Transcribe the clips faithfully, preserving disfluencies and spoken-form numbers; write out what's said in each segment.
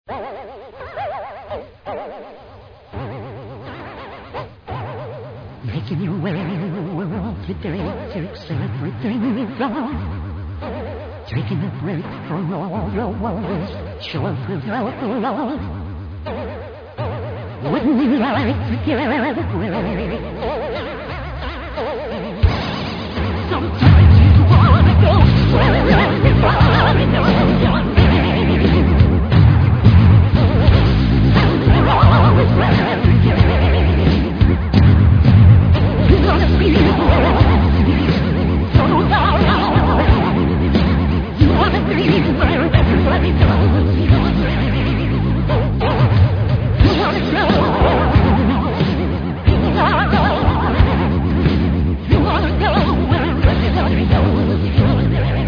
Making your way in the world today takes everything you've got. Taking a break from all your worries, show up without the love. Wouldn't you like to get away? Sometimes you wanna go where everybody knows your name. And they're always glad to get away. You wanna be so down. You wanna be where everybody knows your name. You wanna go. You wanna go. You wanna go where everybody knows your name.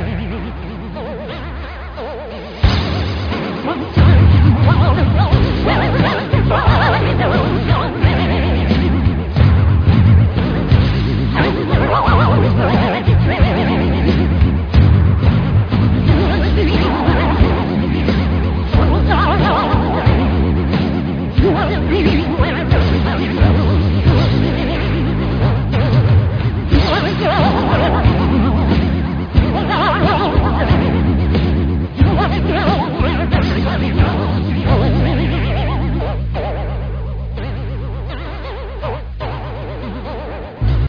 Sometimes you wanna go.